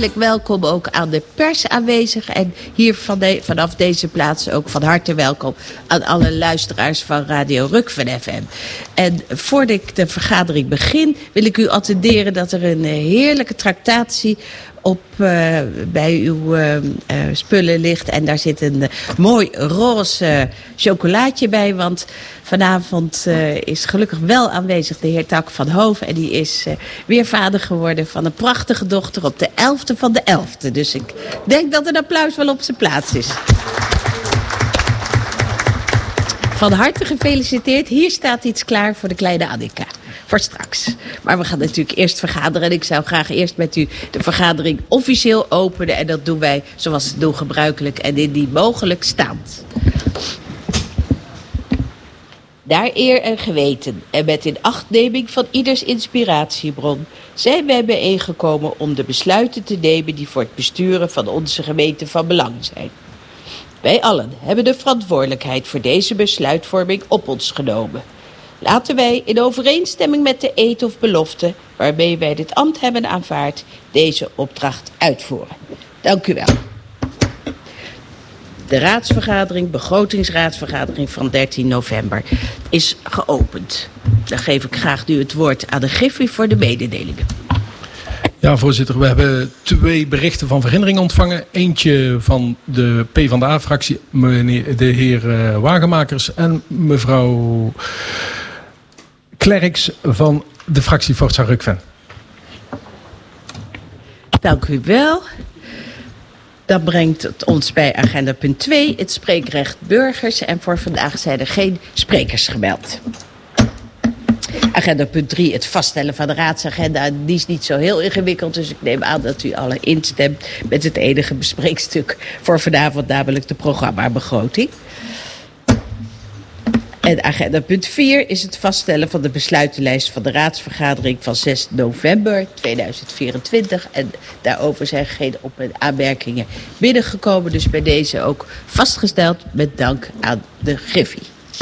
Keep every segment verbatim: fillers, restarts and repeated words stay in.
hartelijk welkom ook aan de pers aanwezig. En hier van de, vanaf deze plaats ook van harte welkom aan alle luisteraars van Radio Rukven F M. En voordat ik de vergadering begin, wil ik u attenderen dat er een heerlijke tractatie op uh, bij uw uh, uh, spullen ligt. En daar zit een uh, mooi roze uh, chocolaatje bij. Want vanavond uh, is gelukkig wel aanwezig de heer Tak van Hoven. En die is uh, weer vader geworden van een prachtige dochter op de elfde van de elfde. Dus ik denk dat een applaus wel op zijn plaats is. Van harte gefeliciteerd. Hier staat iets klaar voor de kleine Annika. Voor straks. Maar we gaan natuurlijk eerst vergaderen. En ik zou graag eerst met u de vergadering officieel openen. En dat doen wij zoals het doen gebruikelijk en indien mogelijk staand. Naar eer en geweten en met inachtneming van ieders inspiratiebron zijn wij bijeengekomen om de besluiten te nemen die voor het besturen van onze gemeente van belang zijn. Wij allen hebben de verantwoordelijkheid voor deze besluitvorming op ons genomen. Laten wij in overeenstemming met de eed of belofte waarmee wij dit ambt hebben aanvaard deze opdracht uitvoeren. Dank u wel. De raadsvergadering, begrotingsraadsvergadering van dertien november is geopend. Dan geef ik graag nu het woord aan de Griffie voor de mededelingen. Ja, voorzitter, we hebben twee berichten van verhindering ontvangen. Eentje van de PvdA-fractie, meneer de heer uh, Wagenmakers en mevrouw Klerks van de fractie Forza Rukven. Dank u wel. Dat brengt het ons bij agenda punt twee, het spreekrecht burgers. En voor vandaag zijn er geen sprekers gemeld. Agenda punt drie, het vaststellen van de raadsagenda. Die is niet zo heel ingewikkeld, dus ik neem aan dat u alle instemt met het enige bespreekstuk voor vanavond, namelijk de programmabegroting. En agenda punt vier is het vaststellen van de besluitenlijst van de raadsvergadering van zes november tweeduizend vierentwintig. En daarover zijn geen op- en aanmerkingen binnengekomen, dus bij deze ook vastgesteld met dank aan de Griffie.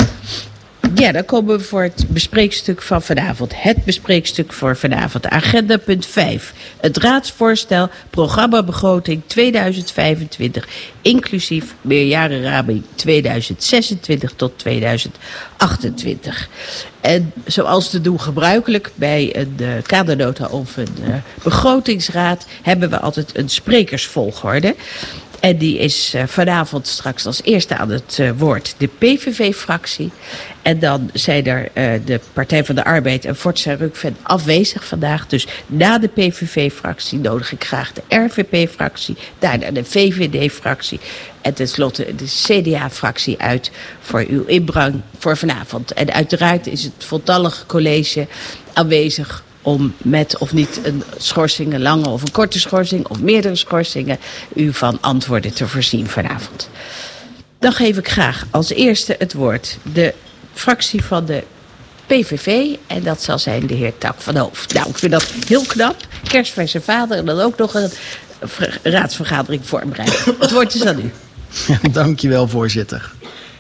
Ja, dan komen we voor het bespreekstuk van vanavond. Het bespreekstuk voor vanavond. Agenda punt vijf. Het raadsvoorstel programmabegroting tweeduizend vijfentwintig. Inclusief meerjarenraming tweeduizend zesentwintig tot tweeduizend achtentwintig. En zoals te doen gebruikelijk bij een uh, kadernota of een uh, begrotingsraad hebben we altijd een sprekersvolgorde. En die is uh, vanavond straks als eerste aan het uh, woord de P V V-fractie. En dan zijn er uh, de Partij van de Arbeid en Forza Rukven afwezig vandaag. Dus na de P V V-fractie nodig ik graag de R V P-fractie, daarna de V V D-fractie en tenslotte de C D A-fractie uit voor uw inbreng voor vanavond. En uiteraard is het voltallige college aanwezig om met of niet een schorsing, een lange of een korte schorsing of meerdere schorsingen u van antwoorden te voorzien vanavond. Dan geef ik graag als eerste het woord de fractie van de P V V en dat zal zijn de heer Tak van Hoofd. Nou, ik vind dat heel knap. Kerstverse vader en dan ook nog een raadsvergadering voorbereiden. Het woord is aan u. Dank je wel, voorzitter.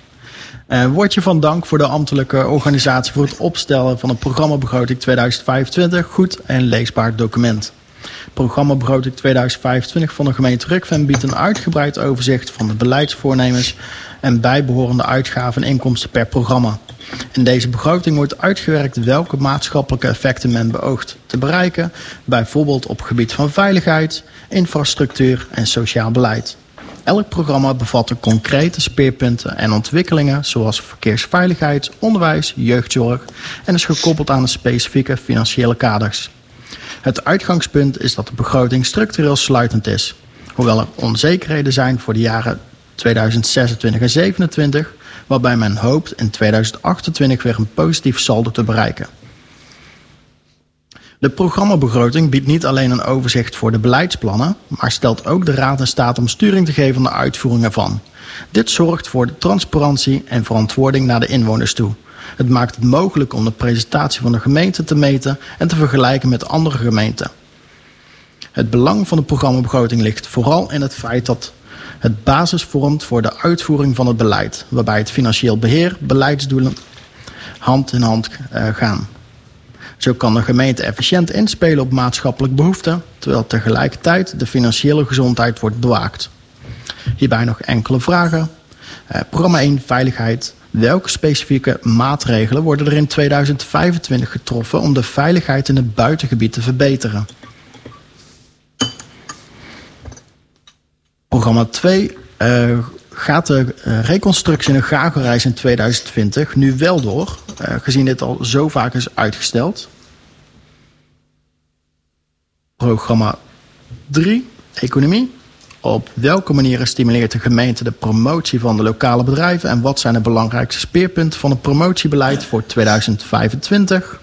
Uh, woordje van dank voor de ambtelijke organisatie voor het opstellen van een programmabegroting tweeduizend vijfentwintig goed en leesbaar document. Programmabegroting tweeduizend vijfentwintig van de gemeente Rukven biedt een uitgebreid overzicht van de beleidsvoornemens en bijbehorende uitgaven en inkomsten per programma. In deze begroting wordt uitgewerkt welke maatschappelijke effecten men beoogt te bereiken, bijvoorbeeld op gebied van veiligheid, infrastructuur en sociaal beleid. Elk programma bevat concrete speerpunten en ontwikkelingen zoals verkeersveiligheid, onderwijs, jeugdzorg en is gekoppeld aan de specifieke financiële kaders. Het uitgangspunt is dat de begroting structureel sluitend is. Hoewel er onzekerheden zijn voor de jaren tweeduizend zesentwintig en zevenentwintig, waarbij men hoopt in tweeduizend achtentwintig weer een positief saldo te bereiken. De programmabegroting biedt niet alleen een overzicht voor de beleidsplannen, maar stelt ook de raad in staat om sturing te geven aan de uitvoering ervan. Dit zorgt voor de transparantie en verantwoording naar de inwoners toe. Het maakt het mogelijk om de presentatie van de gemeente te meten en te vergelijken met andere gemeenten. Het belang van de programmabegroting ligt vooral in het feit dat het basis vormt voor de uitvoering van het beleid, waarbij het financieel beheer, beleidsdoelen hand in hand uh, gaan. Zo kan de gemeente efficiënt inspelen op maatschappelijke behoeften, terwijl tegelijkertijd de financiële gezondheid wordt bewaakt. Hierbij nog enkele vragen. Uh, programma één, veiligheid. Welke specifieke maatregelen worden er in tweeduizend vijfentwintig getroffen om de veiligheid in het buitengebied te verbeteren? Programma twee. Uh, gaat de uh, reconstructie in de Gagoreis in tweeduizend twintig nu wel door, uh, gezien dit al zo vaak is uitgesteld? Programma drie, economie. Op welke manieren stimuleert de gemeente de promotie van de lokale bedrijven en wat zijn de belangrijkste speerpunten van het promotiebeleid voor tweeduizend vijfentwintig?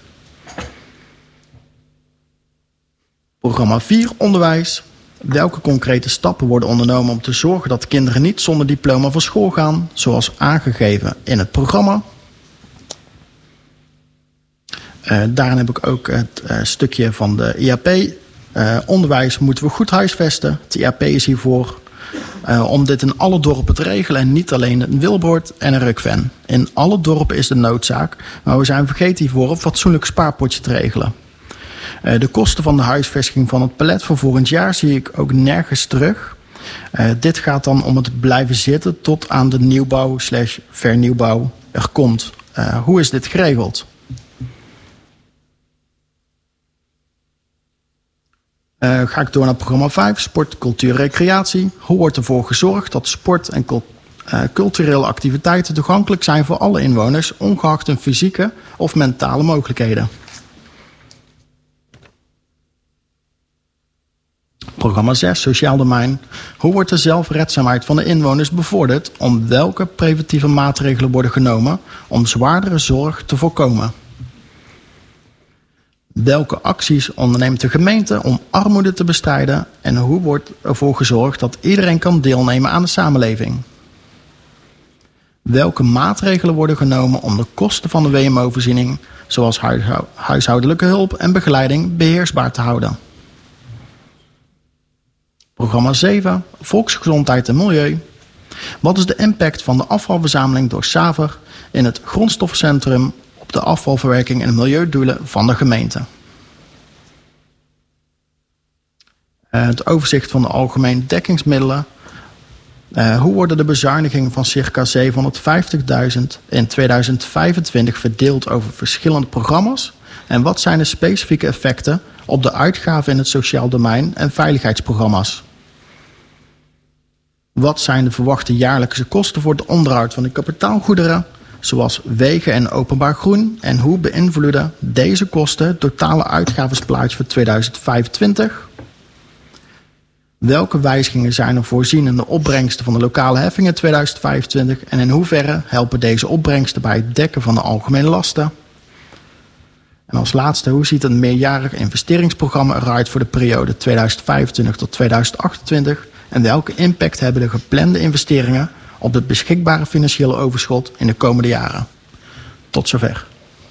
Programma vier, onderwijs. Welke concrete stappen worden ondernomen om te zorgen dat kinderen niet zonder diploma van school gaan, zoals aangegeven in het programma? Uh, daarin heb ik ook het uh, stukje van de I A P. Uh, onderwijs moeten we goed huisvesten. Het I A P is hiervoor uh, om dit in alle dorpen te regelen en niet alleen een Wilbrord en een Rukven. In alle dorpen is de noodzaak, maar we zijn vergeten hiervoor een fatsoenlijk spaarpotje te regelen. Uh, de kosten van de huisvesting van het palet voor volgend jaar zie ik ook nergens terug. Uh, dit gaat dan om het blijven zitten tot aan de nieuwbouw slash vernieuwbouw er komt. Uh, hoe is dit geregeld? Uh, ga ik door naar programma vijf, sport, cultuur, recreatie. Hoe wordt ervoor gezorgd dat sport en cult, uh, culturele activiteiten toegankelijk zijn voor alle inwoners, ongeacht hun fysieke of mentale mogelijkheden? Programma zes, sociaal domein. Hoe wordt de zelfredzaamheid van de inwoners bevorderd? Om welke preventieve maatregelen worden genomen om zwaardere zorg te voorkomen? Welke acties onderneemt de gemeente om armoede te bestrijden? En hoe wordt ervoor gezorgd dat iedereen kan deelnemen aan de samenleving? Welke maatregelen worden genomen om de kosten van de W M O-voorziening, zoals huishoudelijke hulp en begeleiding, beheersbaar te houden? Programma zeven, volksgezondheid en milieu. Wat is de impact van de afvalverzameling door Saver in het grondstoffencentrum op de afvalverwerking en de milieudoelen van de gemeente? Uh, het overzicht van de algemene dekkingsmiddelen. Uh, hoe worden de bezuinigingen van circa zevenhonderdvijftigduizend in tweeduizend vijfentwintig verdeeld over verschillende programma's? En wat zijn de specifieke effecten op de uitgaven in het sociaal domein en veiligheidsprogramma's? Wat zijn de verwachte jaarlijkse kosten voor het onderhoud van de kapitaalgoederen, zoals wegen en openbaar groen? En hoe beïnvloeden deze kosten het totale uitgavensplaatje voor tweeduizend vijfentwintig? Welke wijzigingen zijn er voorzien in de opbrengsten van de lokale heffingen tweeduizend vijfentwintig? En in hoeverre helpen deze opbrengsten bij het dekken van de algemene lasten? En als laatste, hoe ziet een meerjarig investeringsprogramma eruit voor de periode tweeduizend vijfentwintig tot tweeduizend achtentwintig? En welke impact hebben de geplande investeringen op het beschikbare financiële overschot in de komende jaren? Tot zover.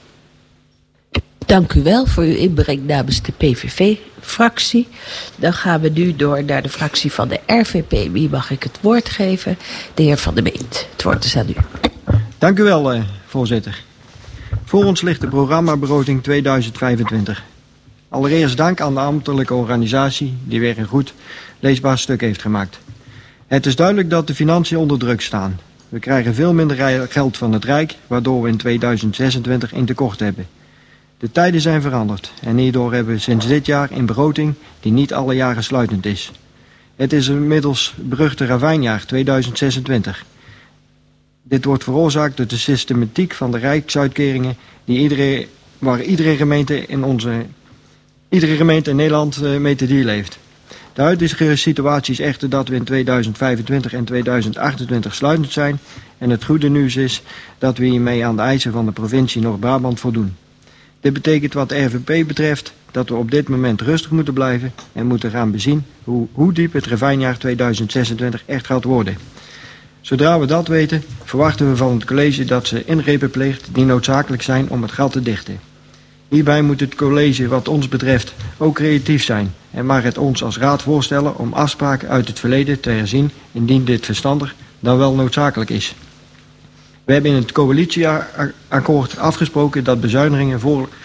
Dank u wel voor uw inbreng namens de P V V-fractie. Dan gaan we nu door naar de fractie van de R V P. Wie mag ik het woord geven? De heer Van der Meent. Het woord is aan u. Dank u wel, eh, voorzitter. Voor ons ligt de programmabegroting tweeduizend vijfentwintig. Allereerst dank aan de ambtelijke organisatie die weer een goed leesbaar stuk heeft gemaakt. Het is duidelijk dat de financiën onder druk staan. We krijgen veel minder geld van het Rijk, waardoor we in tweeduizend zesentwintig een tekort hebben. De tijden zijn veranderd en hierdoor hebben we sinds dit jaar een begroting die niet alle jaren sluitend is. Het is inmiddels beruchte ravijnjaar tweeduizend zesentwintig. Dit wordt veroorzaakt door de systematiek van de rijksuitkeringen die iedere, waar iedere gemeente in onze, iedere gemeente in Nederland mee te dealen heeft. De huidige situatie is echter dat we in tweeduizend vijfentwintig en tweeduizend achtentwintig sluitend zijn en het goede nieuws is dat we hiermee aan de eisen van de provincie Noord-Brabant voldoen. Dit betekent wat de R V P betreft dat we op dit moment rustig moeten blijven en moeten gaan bezien hoe, hoe diep het ravijnjaar tweeduizend zesentwintig echt gaat worden. Zodra we dat weten, verwachten we van het college dat ze ingrepen pleegt die noodzakelijk zijn om het gat te dichten. Hierbij moet het college wat ons betreft ook creatief zijn en mag het ons als raad voorstellen om afspraken uit het verleden te herzien indien dit verstandig dan wel noodzakelijk is. We hebben in het coalitieakkoord afgesproken dat bezuinigingen voor,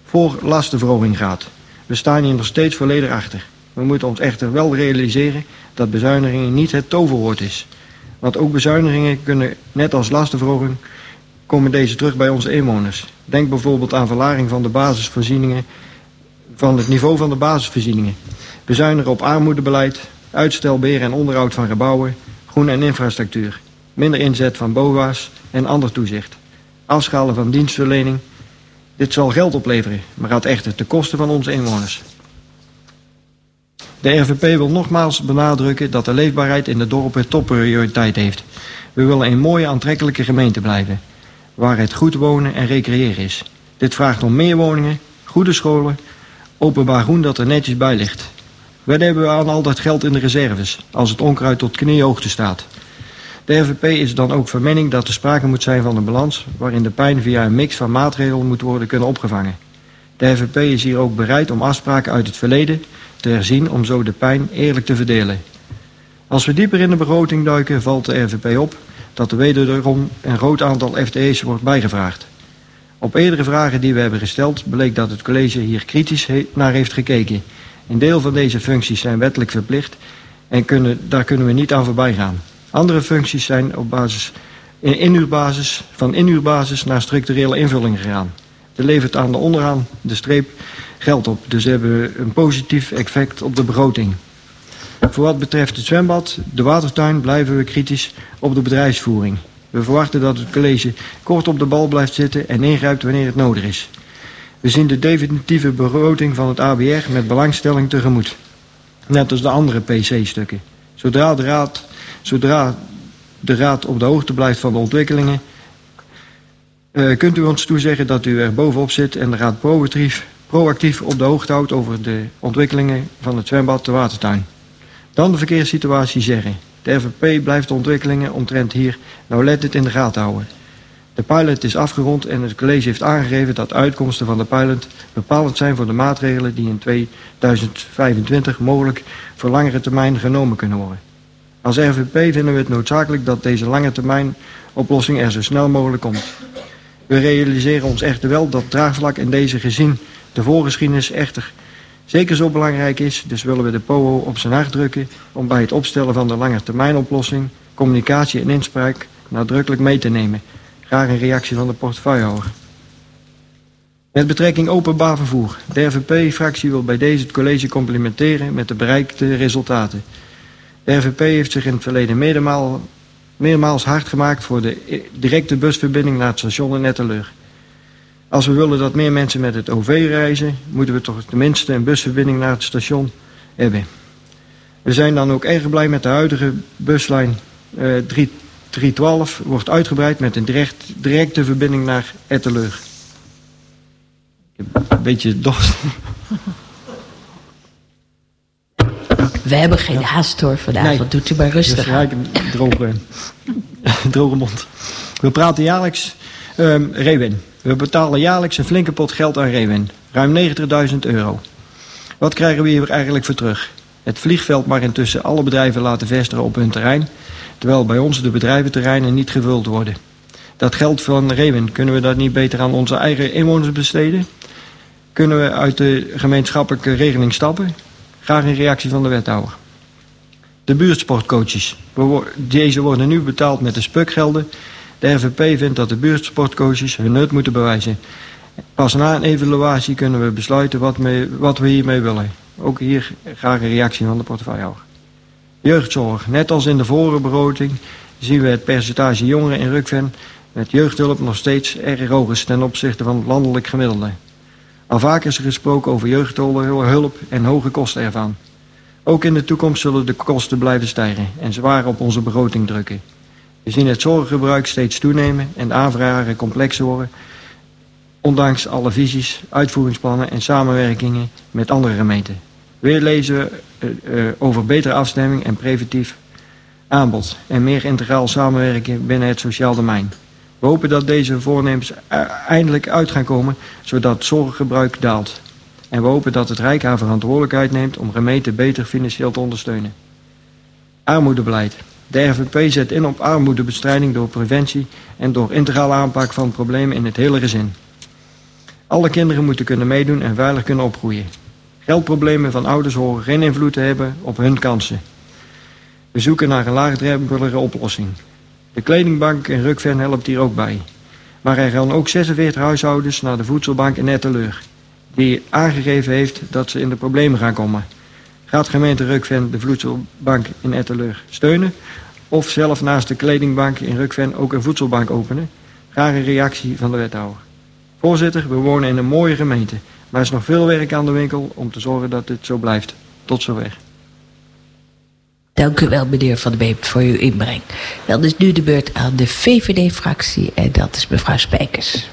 voor lastenverhoging gaat. We staan hier nog steeds volledig achter. We moeten ons echter wel realiseren dat bezuinigingen niet het toverwoord is. Want ook bezuinigingen kunnen, net als lastenverhoging, komen deze terug bij onze inwoners. Denk bijvoorbeeld aan verlaging van de basisvoorzieningen, van het niveau van de basisvoorzieningen. Bezuinigen op armoedebeleid, uitstel, beheer en onderhoud van gebouwen, groen- en infrastructuur. Minder inzet van B O A's en ander toezicht. Afschalen van dienstverlening. Dit zal geld opleveren, maar gaat echter ten koste van onze inwoners. De R V P wil nogmaals benadrukken dat de leefbaarheid in de dorpen topprioriteit heeft. We willen een mooie, aantrekkelijke gemeente blijven, waar het goed wonen en recreëren is. Dit vraagt om meer woningen, goede scholen, openbaar groen dat er netjes bij ligt. Wij hebben aan al dat geld in de reserves, als het onkruid tot kniehoogte staat. De R V P is dan ook van mening dat er sprake moet zijn van een balans, waarin de pijn via een mix van maatregelen moet worden kunnen opgevangen. De R V P is hier ook bereid om afspraken uit het verleden te herzien om zo de pijn eerlijk te verdelen. Als we dieper in de begroting duiken, valt de R V P op dat er wederom een groot aantal F T E's wordt bijgevraagd. Op eerdere vragen die we hebben gesteld bleek dat het college hier kritisch he- naar heeft gekeken. Een deel van deze functies zijn wettelijk verplicht en kunnen, daar kunnen we niet aan voorbij gaan. Andere functies zijn op basis, in inhuurbasis, van inhuurbasis naar structurele invulling gegaan. Dat levert aan de onderaan de streep geld op, dus hebben we een positief effect op de begroting. Voor wat betreft het zwembad, de watertuin, blijven we kritisch op de bedrijfsvoering. We verwachten dat het college kort op de bal blijft zitten en ingrijpt wanneer het nodig is. We zien de definitieve begroting van het A B R met belangstelling tegemoet. Net als de andere P C-stukken. Zodra de raad, zodra de raad op de hoogte blijft van de ontwikkelingen, uh, kunt u ons toezeggen dat u er bovenop zit en de raad proactief, proactief op de hoogte houdt over de ontwikkelingen van het zwembad, de watertuin. Dan de verkeerssituatie zeggen. De R V P blijft de ontwikkelingen omtrent hier nauwlettend in de gaten houden. De pilot is afgerond en het college heeft aangegeven dat de uitkomsten van de pilot bepalend zijn voor de maatregelen die in tweeduizend vijfentwintig mogelijk voor langere termijn genomen kunnen worden. Als R V P vinden we het noodzakelijk dat deze lange termijn oplossing er zo snel mogelijk komt. We realiseren ons echter wel dat draagvlak in deze gezien de voorgeschiedenis echter zeker zo belangrijk is, dus willen we de P O O op zijn hart drukken om bij het opstellen van de langetermijnoplossing communicatie en inspraak nadrukkelijk mee te nemen. Graag een reactie van de portefeuillehouder. Met betrekking openbaar vervoer. De R V P-fractie wil bij deze het college complimenteren met de bereikte resultaten. De R V P heeft zich in het verleden meermaals, meermaals hard gemaakt voor de directe busverbinding naar het station in Etteleur. Als we willen dat meer mensen met het O V reizen, moeten we toch tenminste een busverbinding naar het station hebben. We zijn dan ook erg blij met de huidige buslijn uh, drie twaalf, wordt uitgebreid met een direct, directe verbinding naar Etteleur. Ik heb een beetje dorst. We hebben geen ja. haast hoor vanavond, nee. Doet u maar rustig. Dus, ja, ik heb een droge, droge mond. We praten jaarlijks um, Rewin. We betalen jaarlijks een flinke pot geld aan Rewin. Ruim negentigduizend euro. Wat krijgen we hier eigenlijk voor terug? Het vliegveld mag intussen alle bedrijven laten vestigen op hun terrein, terwijl bij ons de bedrijventerreinen niet gevuld worden. Dat geld van Rewin, kunnen we dat niet beter aan onze eigen inwoners besteden? Kunnen we uit de gemeenschappelijke regeling stappen? Graag een reactie van de wethouder. De buurtsportcoaches. Deze worden nu betaald met de spukgelden. De R V P vindt dat de buurtsportcoaches hun nut moeten bewijzen. Pas na een evaluatie kunnen we besluiten wat, mee, wat we hiermee willen. Ook hier graag een reactie van de portefeuillehouder. Jeugdzorg. Net als in de vorige begroting zien we het percentage jongeren in Rukven met jeugdhulp nog steeds erg hoog is ten opzichte van het landelijk gemiddelde. Al vaak is er gesproken over jeugdhulp en hoge kosten ervan. Ook in de toekomst zullen de kosten blijven stijgen en zwaar op onze begroting drukken. We zien het zorggebruik steeds toenemen en de aanvragen complexer worden, ondanks alle visies, uitvoeringsplannen en samenwerkingen met andere gemeenten. Weer lezen we uh, uh, over betere afstemming en preventief aanbod en meer integraal samenwerken binnen het sociaal domein. We hopen dat deze voornemens eindelijk uit gaan komen, zodat het zorggebruik daalt. En we hopen dat het Rijk haar verantwoordelijkheid neemt om gemeenten beter financieel te ondersteunen. Armoedebeleid. De R V P zet in op armoedebestrijding door preventie en door integrale aanpak van problemen in het hele gezin. Alle kinderen moeten kunnen meedoen en veilig kunnen opgroeien. Geldproblemen van ouders horen geen invloed te hebben op hun kansen. We zoeken naar een laagdrempelige oplossing. De kledingbank in Rukven helpt hier ook bij. Maar er gaan ook zesenveertig huishoudens naar de voedselbank in Etteleur, die aangegeven heeft dat ze in de problemen gaan komen. Gaat gemeente Rukven de voedselbank in Etteleur steunen of zelf naast de kledingbank in Rukven ook een voedselbank openen? Graag een reactie van de wethouder. Voorzitter, we wonen in een mooie gemeente, maar er is nog veel werk aan de winkel om te zorgen dat dit zo blijft. Tot zover. Dank u wel, meneer Van der Beem, voor uw inbreng. Dan is nu de beurt aan de V V D-fractie en dat is mevrouw Spijkers.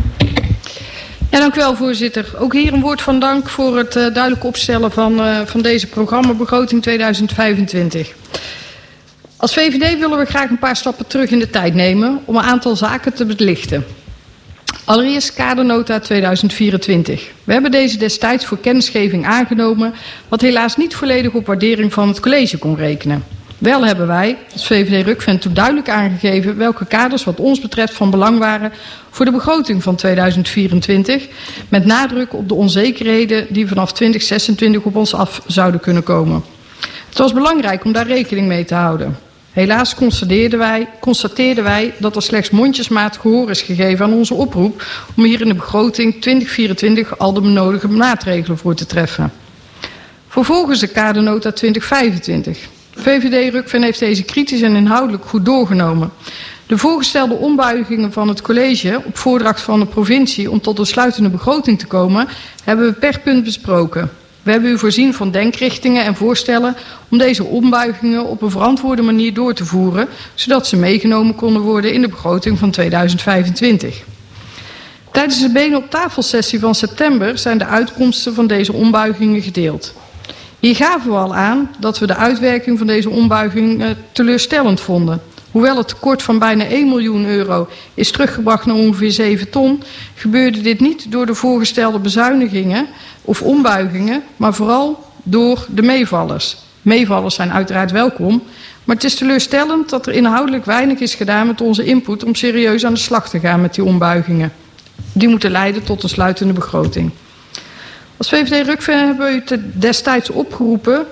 Ja, dank u wel, voorzitter. Ook hier een woord van dank voor het uh, duidelijk opstellen van, uh, van deze programmabegroting tweeduizend vijfentwintig. Als V V D willen we graag een paar stappen terug in de tijd nemen om een aantal zaken te belichten. Allereerst kadernota tweeduizend vierentwintig. We hebben deze destijds voor kennisgeving aangenomen, wat helaas niet volledig op waardering van het college kon rekenen. Wel hebben wij, als V V D Rukven, toen duidelijk aangegeven welke kaders wat ons betreft van belang waren voor de begroting van tweeduizend vierentwintig, met nadruk op de onzekerheden die vanaf twintig zesentwintig op ons af zouden kunnen komen. Het was belangrijk om daar rekening mee te houden. Helaas constateerden wij, constateerden wij dat er slechts mondjesmaat gehoor is gegeven aan onze oproep om hier in de begroting twintig vierentwintig al de benodigde maatregelen voor te treffen. Vervolgens de kadernota twintig vijfentwintig. V V D Rukven heeft deze kritisch en inhoudelijk goed doorgenomen. De voorgestelde ombuigingen van het college op voordracht van de provincie om tot een sluitende begroting te komen, hebben we per punt besproken. We hebben u voorzien van denkrichtingen en voorstellen om deze ombuigingen op een verantwoorde manier door te voeren, zodat ze meegenomen konden worden in de begroting van tweeduizend vijfentwintig. Tijdens de benen op tafelsessie van september zijn de uitkomsten van deze ombuigingen gedeeld. Hier gaven we al aan dat we de uitwerking van deze ombuigingen teleurstellend vonden. Hoewel het tekort van bijna één miljoen euro is teruggebracht naar ongeveer zeven ton, gebeurde dit niet door de voorgestelde bezuinigingen of ombuigingen, maar vooral door de meevallers. Meevallers zijn uiteraard welkom, maar het is teleurstellend dat er inhoudelijk weinig is gedaan met onze input om serieus aan de slag te gaan met die ombuigingen. Die moeten leiden tot een sluitende begroting. Als V V D Rukven hebben we u destijds opgeroepen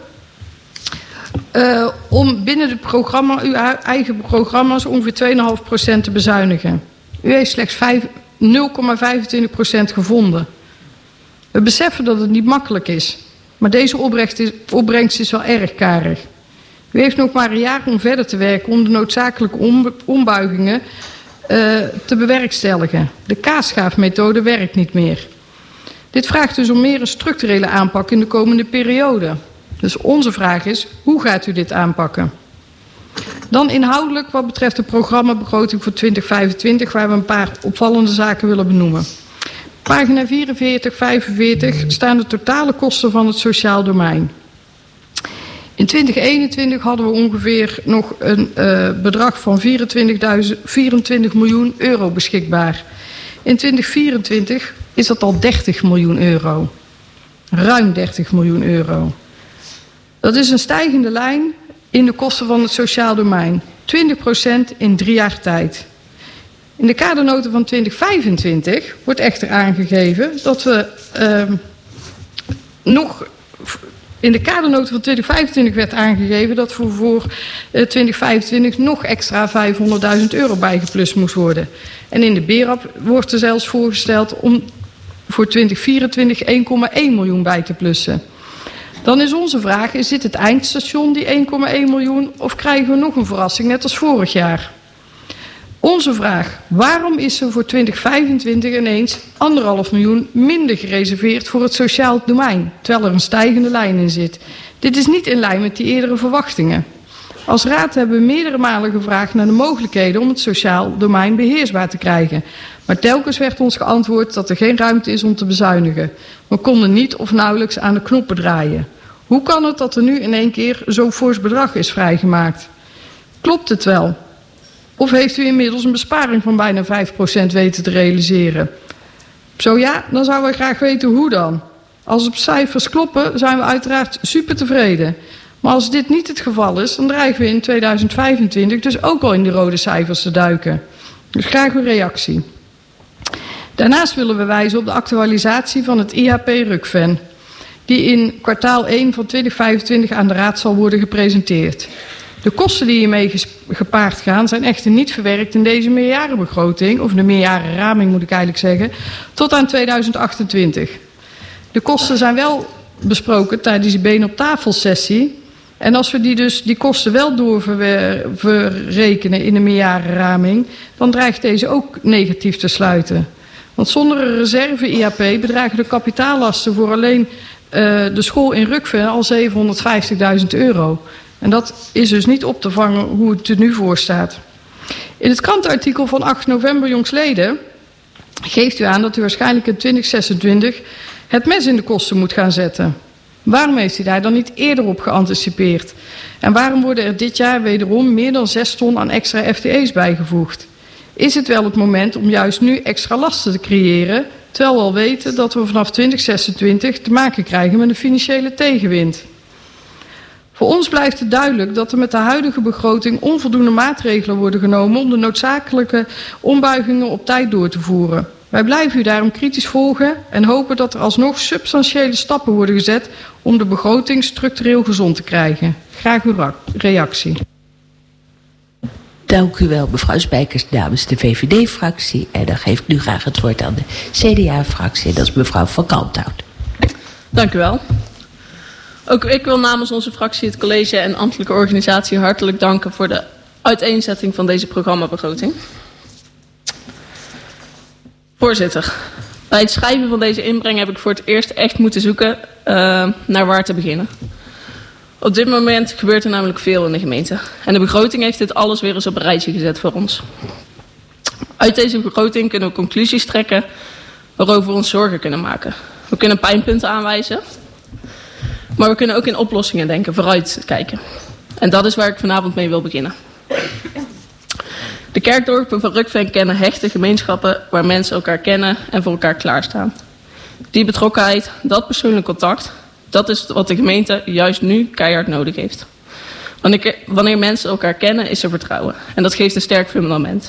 uh, om binnen het programma, uw eigen programma's ongeveer twee komma vijf procent te bezuinigen. U heeft slechts nul komma vijfentwintig procent gevonden. We beseffen dat het niet makkelijk is, maar deze opbrengst is, opbrengst is wel erg karig. U heeft nog maar een jaar om verder te werken om de noodzakelijke om, ombuigingen uh, te bewerkstelligen. De kaasschaafmethode werkt niet meer. Dit vraagt dus om meer een structurele aanpak in de komende periode. Dus onze vraag is, hoe gaat u dit aanpakken? Dan inhoudelijk wat betreft de programmabegroting voor twintig vijfentwintig, waar we een paar opvallende zaken willen benoemen. Pagina vierenveertig, vijfenveertig staan de totale kosten van het sociaal domein. In twintig eenentwintig hadden we ongeveer nog een uh, bedrag van vierentwintig miljoen euro beschikbaar. In twintig vierentwintig is dat al dertig miljoen euro. Ruim dertig miljoen euro. Dat is een stijgende lijn in de kosten van het sociaal domein. twintig procent in drie jaar tijd. In de kadernota van twintig vijfentwintig wordt echter aangegeven dat we uh, nog... In de kadernota van twintig vijfentwintig werd aangegeven dat voor, voor uh, twintig vijfentwintig nog extra vijfhonderdduizend euro bijgeplust moest worden. En in de B E R A P wordt er zelfs voorgesteld om voor twintig vierentwintig één komma één miljoen bij te plussen. Dan is onze vraag, is dit het eindstation, die één komma één miljoen, of krijgen we nog een verrassing, net als vorig jaar? Onze vraag, waarom is er voor twintig vijfentwintig ineens anderhalf miljoen minder gereserveerd voor het sociaal domein, terwijl er een stijgende lijn in zit? Dit is niet in lijn met die eerdere verwachtingen. Als raad hebben we meerdere malen gevraagd naar de mogelijkheden om het sociaal domein beheersbaar te krijgen. Maar telkens werd ons geantwoord dat er geen ruimte is om te bezuinigen. We konden niet of nauwelijks aan de knoppen draaien. Hoe kan het dat er nu in één keer zo'n fors bedrag is vrijgemaakt? Klopt het wel? Of heeft u inmiddels een besparing van bijna vijf procent weten te realiseren? Zo ja, dan zouden we graag weten hoe dan. Als de cijfers kloppen, zijn we uiteraard super tevreden. Maar als dit niet het geval is, dan dreigen we in tweeduizend vijfentwintig dus ook al in de rode cijfers te duiken. Dus graag een reactie. Daarnaast willen we wijzen op de actualisatie van het I H P-Rukven, die in kwartaal één van tweeduizend vijfentwintig aan de Raad zal worden gepresenteerd. De kosten die hiermee gepaard gaan zijn echter niet verwerkt in deze meerjarenbegroting, of de meerjarenraming moet ik eigenlijk zeggen, tot aan tweeduizend achtentwintig. De kosten zijn wel besproken tijdens die been op tafel sessie. En als we die, dus, die kosten wel doorverrekenen in de meerjarenraming, dan dreigt deze ook negatief te sluiten. Want zonder een reserve I H P bedragen de kapitaallasten voor alleen uh, de school in Rukven al zevenhonderdvijftigduizend euro. En dat is dus niet op te vangen hoe het er nu voor staat. In het krantenartikel van acht november jongstleden geeft u aan dat u waarschijnlijk in twintig zesentwintig het mes in de kosten moet gaan zetten. Waarom heeft u daar dan niet eerder op geanticipeerd? En waarom worden er dit jaar wederom meer dan zes ton aan extra F T E's bijgevoegd? Is het wel het moment om juist nu extra lasten te creëren, terwijl we al weten dat we vanaf twintig zesentwintig te maken krijgen met een financiële tegenwind? Voor ons blijft het duidelijk dat er met de huidige begroting onvoldoende maatregelen worden genomen om de noodzakelijke ombuigingen op tijd door te voeren. Wij blijven u daarom kritisch volgen en hopen dat er alsnog substantiële stappen worden gezet om de begroting structureel gezond te krijgen. Graag uw reactie. Dank u wel, mevrouw Spijkers, namens de V V D-fractie. En dan geef ik nu graag het woord aan de C D A-fractie. Dat is mevrouw Van Kalmthout. Dank u wel. Ook ik wil namens onze fractie, het college en ambtelijke organisatie hartelijk danken voor de uiteenzetting van deze programmabegroting. Voorzitter, bij het schrijven van deze inbreng heb ik voor het eerst echt moeten zoeken uh, naar waar te beginnen. Op dit moment gebeurt er namelijk veel in de gemeente. En de begroting heeft dit alles weer eens op een rijtje gezet voor ons. Uit deze begroting kunnen we conclusies trekken waarover we ons zorgen kunnen maken. We kunnen pijnpunten aanwijzen. Maar we kunnen ook in oplossingen denken, vooruit kijken. En dat is waar ik vanavond mee wil beginnen. De kerkdorpen van Rukven kennen hechte gemeenschappen waar mensen elkaar kennen en voor elkaar klaarstaan. Die betrokkenheid, dat persoonlijk contact, dat is wat de gemeente juist nu keihard nodig heeft. Wanneer, wanneer mensen elkaar kennen, is er vertrouwen. En dat geeft een sterk fundament.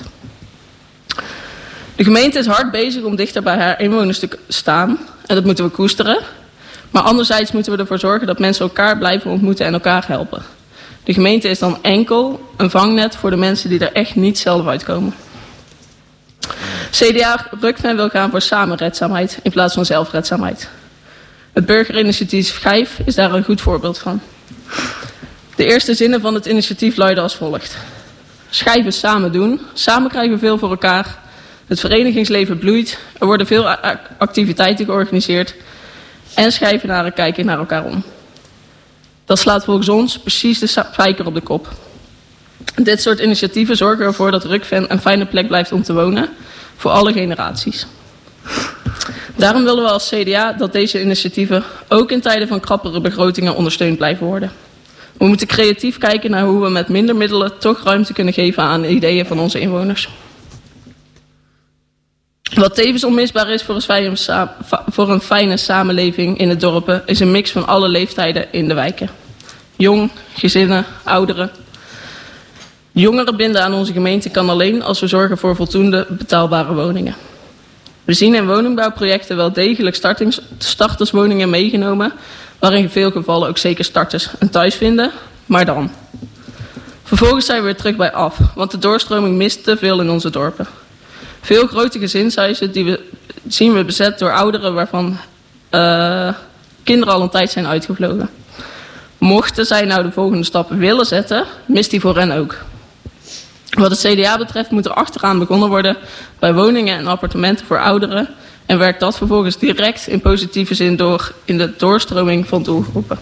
De gemeente is hard bezig om dichter bij haar inwoners te staan. En dat moeten we koesteren. Maar anderzijds moeten we ervoor zorgen dat mensen elkaar blijven ontmoeten en elkaar helpen. De gemeente is dan enkel een vangnet voor de mensen die er echt niet zelf uitkomen. C D A Rukven wil gaan voor samenredzaamheid in plaats van zelfredzaamheid. Het burgerinitiatief Schijf is daar een goed voorbeeld van. De eerste zinnen van het initiatief luiden als volgt. Schijf is samen doen, samen krijgen we veel voor elkaar. Het verenigingsleven bloeit, er worden veel activiteiten georganiseerd en schijvenaren kijken naar elkaar om. Dat slaat volgens ons precies de spijker op de kop. Dit soort initiatieven zorgen ervoor dat Rukven een fijne plek blijft om te wonen voor alle generaties. Daarom willen we als C D A dat deze initiatieven ook in tijden van krappere begrotingen ondersteund blijven worden. We moeten creatief kijken naar hoe we met minder middelen toch ruimte kunnen geven aan de ideeën van onze inwoners. Wat tevens onmisbaar is voor een, fijne, voor een fijne samenleving in de dorpen is een mix van alle leeftijden in de wijken. Jong, gezinnen, ouderen. Jongeren binden aan onze gemeente kan alleen als we zorgen voor voldoende betaalbare woningen. We zien in woningbouwprojecten wel degelijk startings, starterswoningen meegenomen, waarin in veel gevallen ook zeker starters een thuis vinden, maar dan. Vervolgens zijn we weer terug bij af, want de doorstroming mist te veel in onze dorpen. Veel grote gezinshuizen die we, zien we bezet door ouderen waarvan uh, kinderen al een tijd zijn uitgevlogen. Mochten zij nou de volgende stap willen zetten, mist die voor hen ook. Wat het C D A betreft moet er achteraan begonnen worden bij woningen en appartementen voor ouderen en werkt dat vervolgens direct in positieve zin door in de doorstroming van doelgroepen.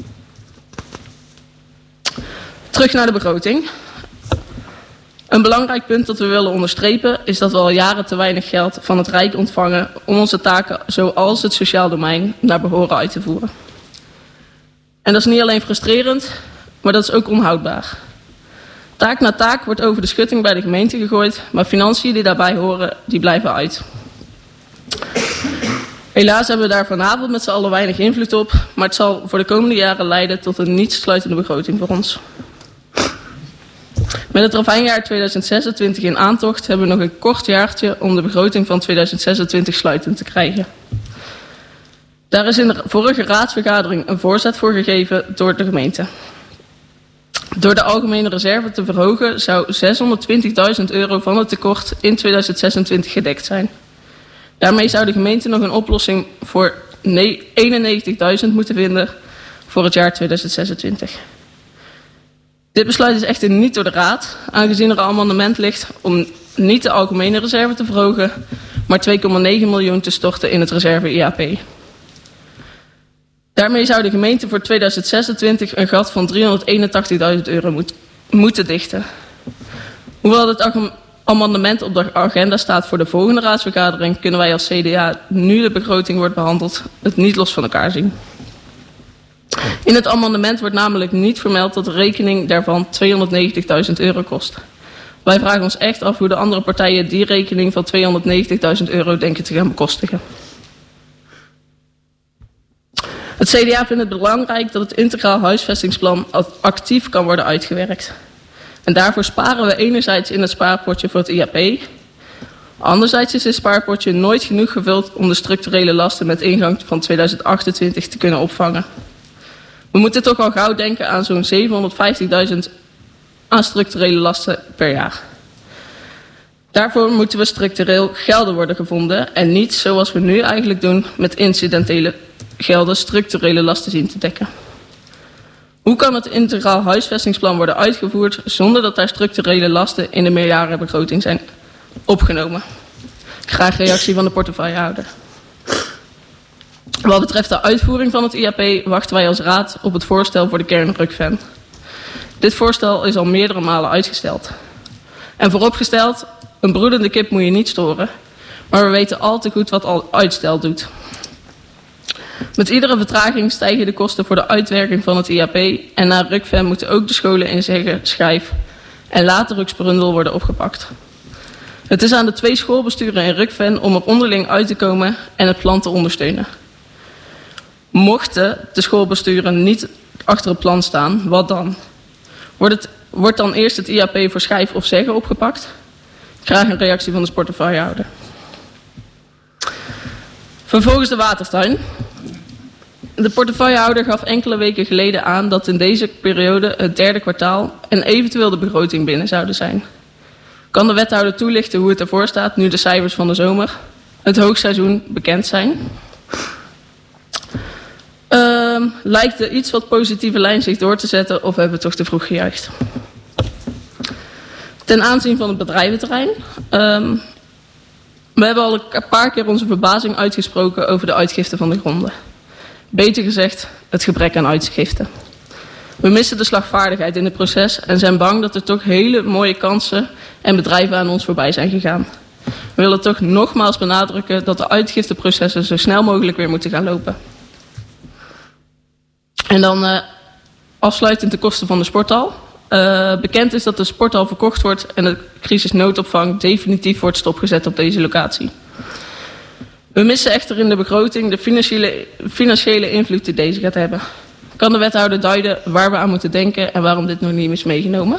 Terug naar de begroting. Een belangrijk punt dat we willen onderstrepen is dat we al jaren te weinig geld van het Rijk ontvangen om onze taken zoals het sociaal domein naar behoren uit te voeren. En dat is niet alleen frustrerend, maar dat is ook onhoudbaar. Taak na taak wordt over de schutting bij de gemeente gegooid, maar financiën die daarbij horen, die blijven uit. Helaas hebben we daar vanavond met z'n allen weinig invloed op, maar het zal voor de komende jaren leiden tot een niet sluitende begroting voor ons. Met het ravijnjaar tweeduizend zesentwintig in aantocht hebben we nog een kort jaartje om de begroting van tweeduizend zesentwintig sluitend te krijgen. Daar is in de vorige raadsvergadering een voorzet voor gegeven door de gemeente. Door de algemene reserve te verhogen zou zeshonderdtwintigduizend euro van het tekort in tweeduizend zesentwintig gedekt zijn. Daarmee zou de gemeente nog een oplossing voor eenennegentigduizend moeten vinden voor het jaar tweeduizend zesentwintig. Dit besluit is echter niet door de Raad, aangezien er een amendement ligt om niet de algemene reserve te verhogen, maar twee komma negen miljoen te storten in het reserve I A P. Daarmee zou de gemeente voor tweeduizend zesentwintig een gat van driehonderdeenentachtigduizend euro moet, moeten dichten. Hoewel het amendement op de agenda staat voor de volgende raadsvergadering, kunnen wij als C D A, nu de begroting wordt behandeld, het niet los van elkaar zien. In het amendement wordt namelijk niet vermeld dat de rekening daarvan tweehonderdnegentigduizend euro kost. Wij vragen ons echt af hoe de andere partijen die rekening van tweehonderdnegentigduizend euro denken te gaan bekostigen. Het C D A vindt het belangrijk dat het integraal huisvestingsplan actief kan worden uitgewerkt. En daarvoor sparen we enerzijds in het spaarpotje voor het I A P. Anderzijds is dit spaarpotje nooit genoeg gevuld om de structurele lasten met ingang van tweeduizend achtentwintig te kunnen opvangen. We moeten toch al gauw denken aan zo'n zevenhonderdvijftigduizend aan structurele lasten per jaar. Daarvoor moeten we structureel gelden worden gevonden en niet zoals we nu eigenlijk doen met incidentele gelden structurele lasten zien te dekken. Hoe kan het integraal huisvestingsplan worden uitgevoerd zonder dat daar structurele lasten in de meerjarenbegroting zijn opgenomen? Graag reactie van de portefeuillehouder. Wat betreft de uitvoering van het I A P wachten wij als Raad op het voorstel voor de kern Rukven. Dit voorstel is al meerdere malen uitgesteld. En vooropgesteld, een broedende kip moet je niet storen, maar we weten al te goed wat al uitstel doet. Met iedere vertraging stijgen de kosten voor de uitwerking van het I A P en na Rukven moeten ook de scholen in Zeggen, Schijf en later Ruksbrundel worden opgepakt. Het is aan de twee schoolbesturen in Rukven om er onderling uit te komen en het plan te ondersteunen. Mochten de schoolbesturen niet achter het plan staan, wat dan? Wordt, het, wordt dan eerst het I A P voor Schijf of Zeggen opgepakt? Graag een reactie van de portefeuillehouder. Vervolgens de watertuin. De portefeuillehouder gaf enkele weken geleden aan dat in deze periode het derde kwartaal en eventueel de begroting binnen zouden zijn. Kan de wethouder toelichten hoe het ervoor staat nu de cijfers van de zomer, het hoogseizoen, bekend zijn? Uh, lijkt de iets wat positieve lijn zich door te zetten of hebben we toch te vroeg gejuicht? Ten aanzien van het bedrijventerrein. Uh, we hebben al een paar keer onze verbazing uitgesproken over de uitgifte van de gronden. Beter gezegd, het gebrek aan uitgifte. We missen de slagvaardigheid in het proces en zijn bang dat er toch hele mooie kansen en bedrijven aan ons voorbij zijn gegaan. We willen toch nogmaals benadrukken dat de uitgifteprocessen zo snel mogelijk weer moeten gaan lopen. En dan uh, afsluitend de kosten van de sporthal. Uh, bekend is dat de sporthal verkocht wordt en de crisisnoodopvang definitief wordt stopgezet op deze locatie. We missen echter in de begroting de financiële, financiële invloed die deze gaat hebben. Kan de wethouder duiden waar we aan moeten denken en waarom dit nog niet is meegenomen?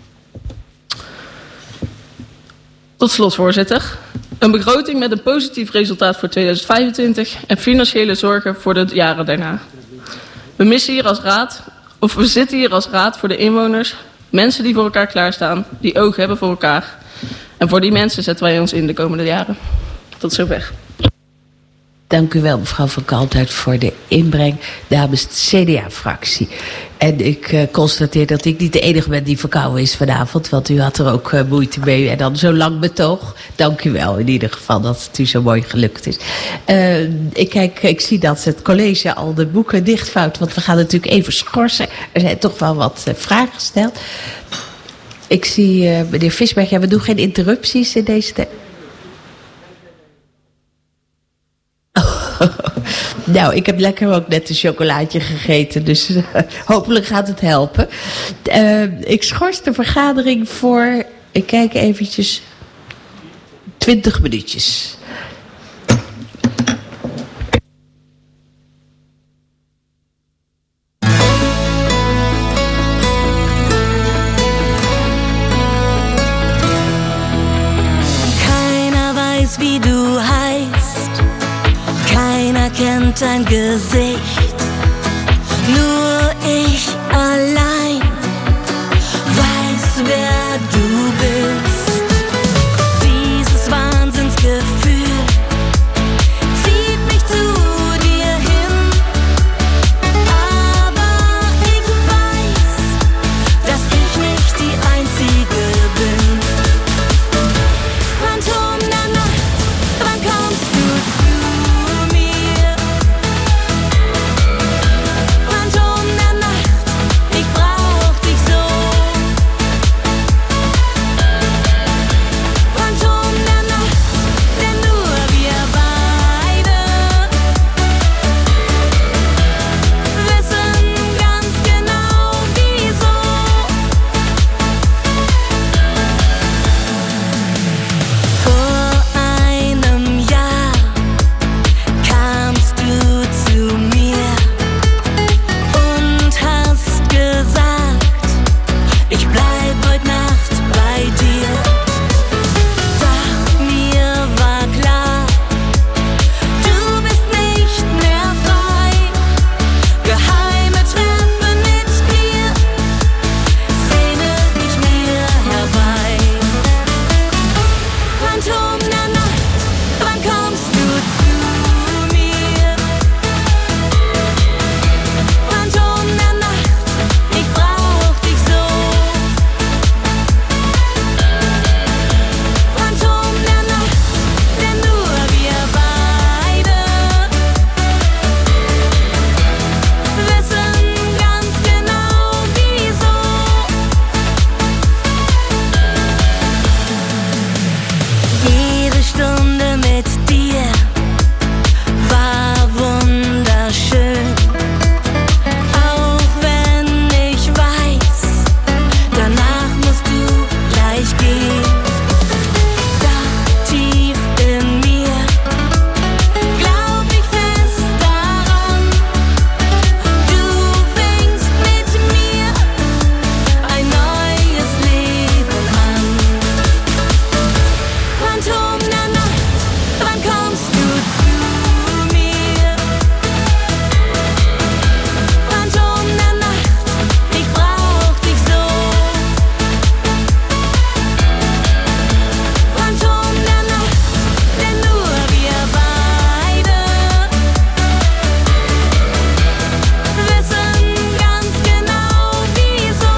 Tot slot, voorzitter. Een begroting met een positief resultaat voor tweeduizend vijfentwintig en financiële zorgen voor de jaren daarna. We missen hier als raad, of we zitten hier als raad voor de inwoners, mensen die voor elkaar klaarstaan, die oog hebben voor elkaar. En voor die mensen zetten wij ons in de komende jaren. Tot zover. Dank u wel, mevrouw Van Kalmthout, voor de inbreng namens de C D A-fractie. En ik uh, constateer dat ik niet de enige ben die verkouden is vanavond, want u had er ook uh, moeite mee. En dan zo lang betoog. Dank u wel in ieder geval dat het u zo mooi gelukt is. Uh, ik, kijk, ik zie dat het college al de boeken dichtvouwt, want we gaan natuurlijk even schorsen. Er zijn toch wel wat uh, vragen gesteld. Ik zie uh, meneer Visberg, ja, we doen geen interrupties in deze tijd. Nou, ik heb lekker ook net een chocolaatje gegeten, dus uh, hopelijk gaat het helpen. Uh, ik schors de vergadering voor, ik kijk eventjes, twintig minuutjes. kennt dein Gesicht. Nur ich allein weiß, wer du bist. Dieses Wahnsinnsgefühl zieht mich zu dir hin. Aber ich weiß, dass ich nicht die Einzige bin. Phantom der Nacht, wann kommst du zu mir? Phantom der Nacht, ich brauch dich so. Phantom der Nacht, denn nur wir beide wissen ganz genau wieso. Vor einem Jahr kamst du zu mir und hast gesagt, ich bleib heute Nacht bei dir. Doch mir war klar, du bist nicht mehr frei. Geheime Treffen mit dir sehne ich mir herbei. Phantom der Nacht, wann kommst du zu mir? Phantom der Nacht, ich brauch dich so. Phantom der Nacht, denn nur wir beide wissen ganz genau wieso. Jede Stunde mit dir war wunderschön. Auch wenn ich weiß, danach musst du gleich gehen. Doch tief in mir glaub ich fest daran, du fängst mit mir ein neues Leben an. Phantom der Nacht, wann kommst du zu mir? Phantom der Nacht, ich brauch dich so. Phantom der Nacht, denn nur wir beide wissen ganz genau wieso.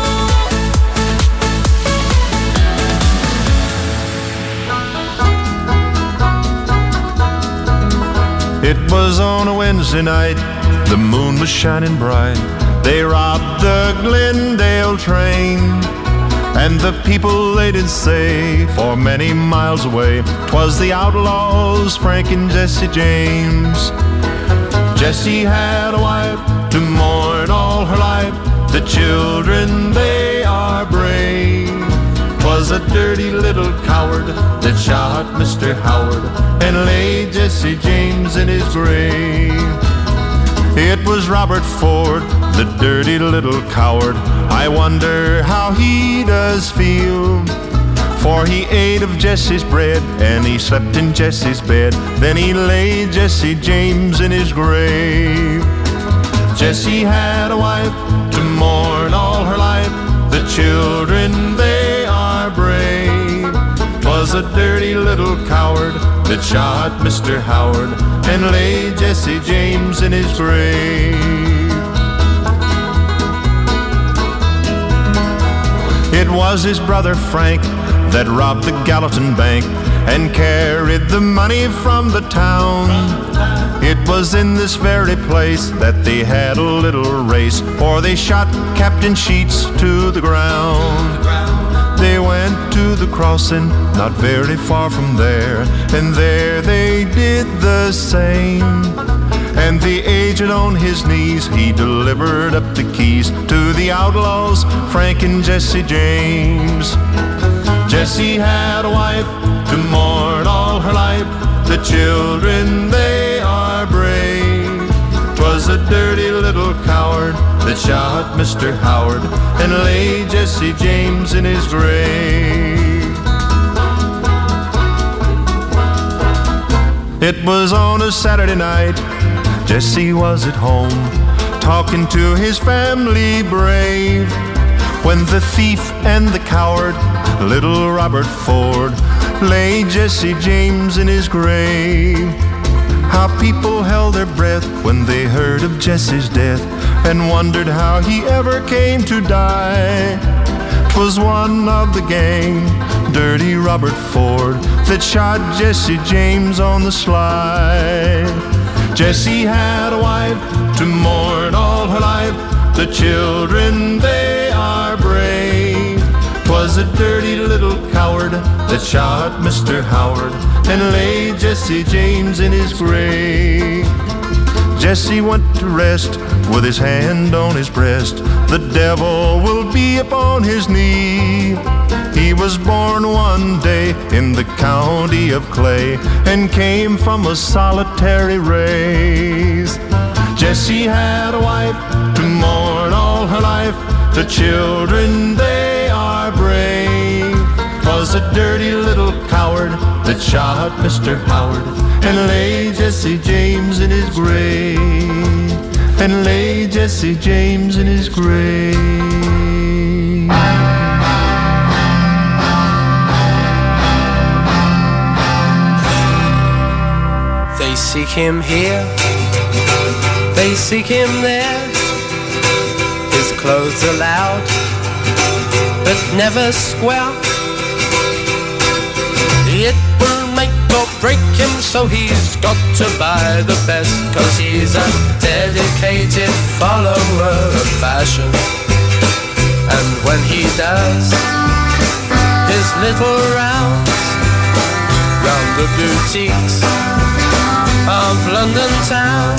It was on a Wednesday night, the moon was shining bright. They robbed the Glendale train, and the people they did say, for many miles away, 'twas the outlaws, Frank and Jesse James. Jesse had a wife to mourn all her life, the children they are brave. 'Twas a dirty little coward that shot Mister Howard and laid Jesse James in his grave. It was Robert Ford, the dirty little coward. I wonder how he does feel, for he ate of Jesse's bread and he slept in Jesse's bed. Then he laid Jesse James in his grave. Jesse had a wife to mourn all her life, the children they are brave. 'Twas a dirty little coward that shot Mister Howard and laid Jesse James in his grave. It was his brother Frank that robbed the Gallatin Bank and carried the money from the town. It was in this very place that they had a little race, for they shot Captain Sheets to the ground. They went to the crossing, not very far from there, and there they did the same. And the agent on his knees, he delivered up the keys to the outlaws, Frank and Jesse James. Jesse had a wife to mourn all her life, the children they are brave. 'Twas a dirty little coward that shot Mister Howard and laid Jesse James in his grave. It was on a Saturday night, Jesse was at home, talking to his family brave, when the thief and the coward, little Robert Ford, lay Jesse James in his grave. How people held their breath when they heard of Jesse's death, and wondered how he ever came to die. 'Twas one of the gang, Dirty Robert Ford, that shot Jesse James on the sly. Jesse had a wife to mourn all her life, the children, they are brave. 'Twas a dirty little coward that shot Mister Howard and laid Jesse James in his grave. Jesse went to rest with his hand on his breast. The devil will be upon his knee. He was born one day in the county of Clay and came from a solitary race. Jesse had a wife to mourn all her life, the children, they are brave. 'Twas a dirty little coward that shot Mister Howard and laid Jesse James in his grave, and laid Jesse James in his grave. They seek him here, they seek him there. His clothes are loud, but never square. It will make or break him, so he's got to buy the best, 'cause he's a dedicated follower of fashion. And when he does his little rounds round the boutiques of London town,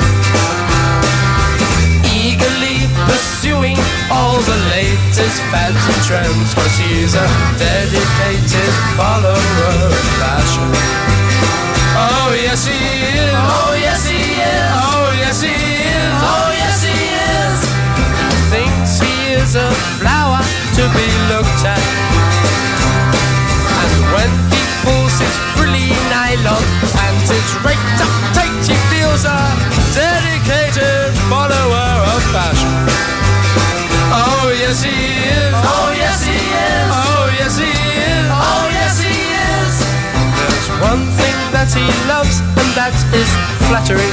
eagerly pursuing all the latest fads and trends, 'cause he's a dedicated follower of fashion. Oh yes he is, oh yes he is, oh yes he is, oh yes he is. He thinks he is a flower to be looked at, and when he pulls his frilly nylon and his raked up tight, he feels a dedicated follower of fashion. Oh yes he is, oh yes he is, oh yes he is, oh yes he is. There's one thing that he loves, and that is flattery.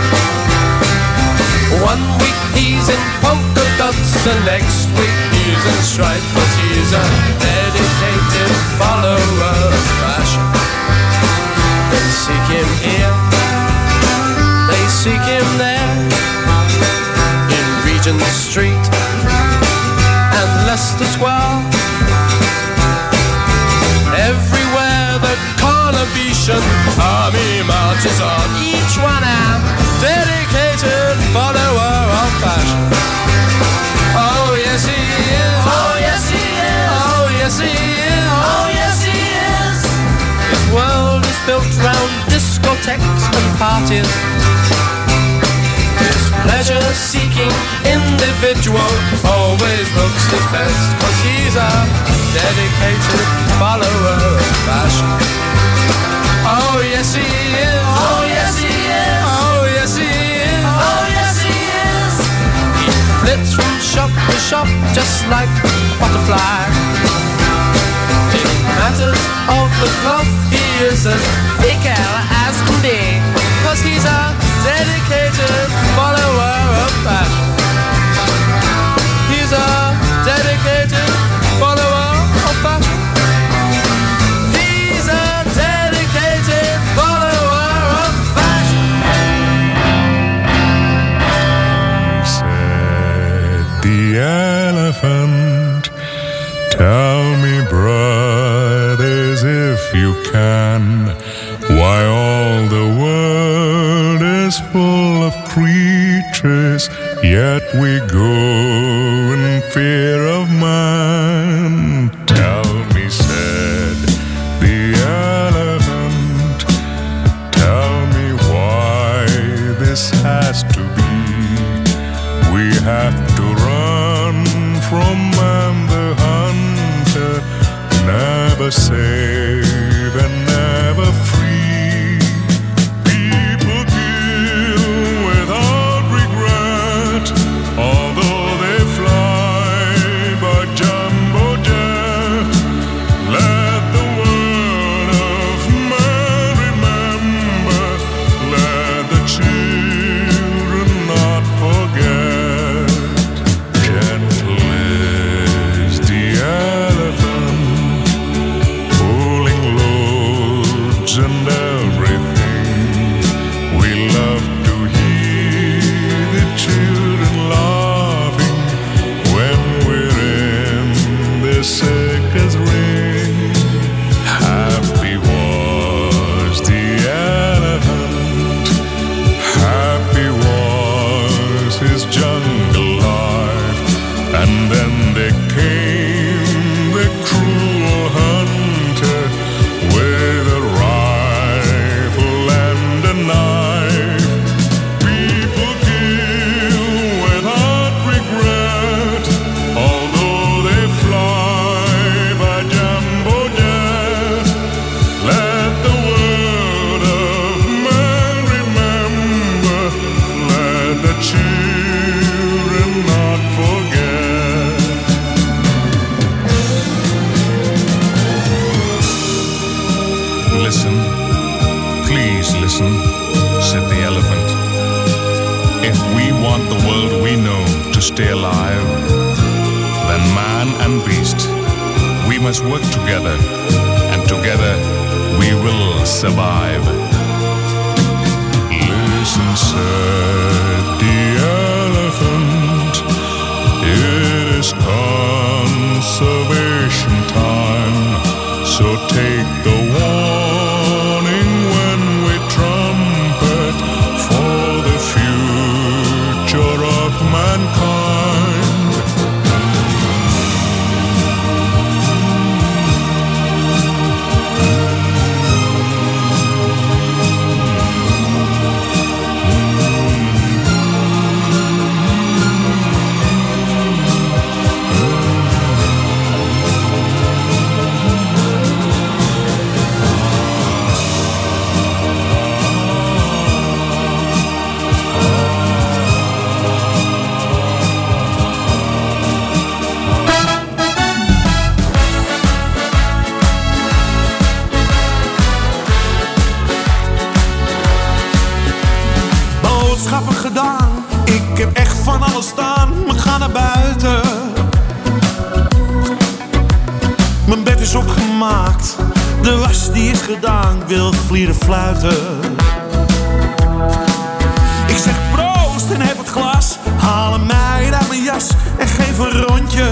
One week he's in polka dots, and next week he's in stripes, 'cause he's a dedicated follower of fashion. They seek him here, they seek him there, in Regent Street and Leicester Square. Everywhere the Carnabetian army marches on, each one a dedicated follower of fashion. Oh yes he is, oh yes he is, oh yes he is, oh yes he is. His world is built round discotheques and parties. His pleasure-seeking individual always looks his best, 'cause he's a dedicated follower of fashion. Oh yes he is, oh yes he is, oh yes he is, oh yes he is. He flits from shop to shop just like a butterfly. In matters of the cloth he is as fickle as can be, 'cause he's a dedicated follower of fashion. He's a dedicated follower of fashion. He's a dedicated follower of fashion. Said the elephant, tell me, brothers, if you can, why all the world is full of creatures, yet we go in fear of man. Tell me, said the elephant, tell me why this has to be. We have to run from man the hunter, never save and never free. People kill Listen, said the elephant. If we want the world we know to stay alive, then man and beast, we must work together, and together we will survive. Listen, said the elephant, it is conservation time, so take the warning when we trumpet for the future of mankind. Gedaan. Ik heb echt van alles staan, we gaan naar buiten. Mijn bed is opgemaakt, de was die is gedaan, ik wil vlieren fluiten. Ik zeg proost en heb het glas, haal een meid uit mijn jas en geef een rondje.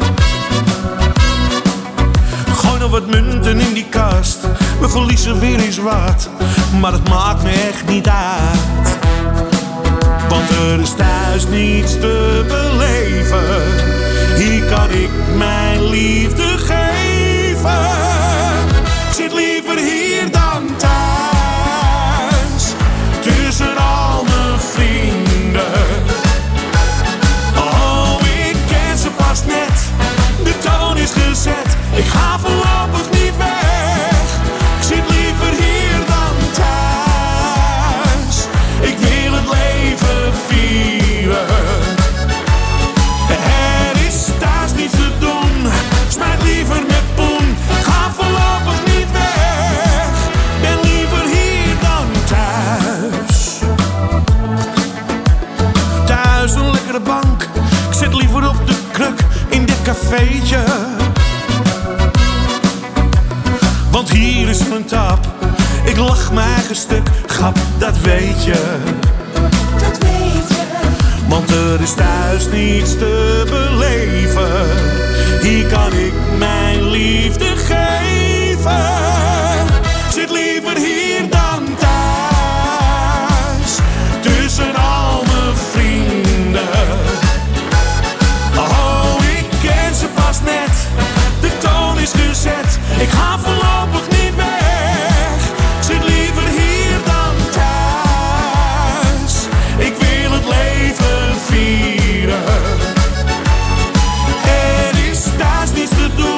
Gooi nog wat munten in die kast, we verliezen weer eens wat, maar het maakt me echt niet uit. Want er is thuis niets te beleven, hier kan ik mijn liefde geven. Ik zit liever hier dan thuis, tussen al mijn vrienden. Oh, ik ken ze pas net, de toon is gezet, ik ga voorlopig niet weg. Ik zit liever hier dan thuis, ik wil het leven vieren. Er is thuis niets te doen, smijt liever met poen. Ga voorlopig niet weg, ben liever hier dan thuis. Thuis een lekkere bank, ik zit liever op de kruk in dit cafeetje. Want hier is mijn tap, ik lach mijn eigen stuk, grap, dat weet je. Dat weet je. Want er is thuis niets te beleven, hier kan ik mijn liefde geven. Ik zit liever hier dan thuis, tussen al mijn vrienden. Oh, ik ken ze pas net, de toon is gezet, ik ga voorlopig niet weg. Ik zit liever hier dan thuis, ik wil het leven vieren. Er is thuis niets te doen,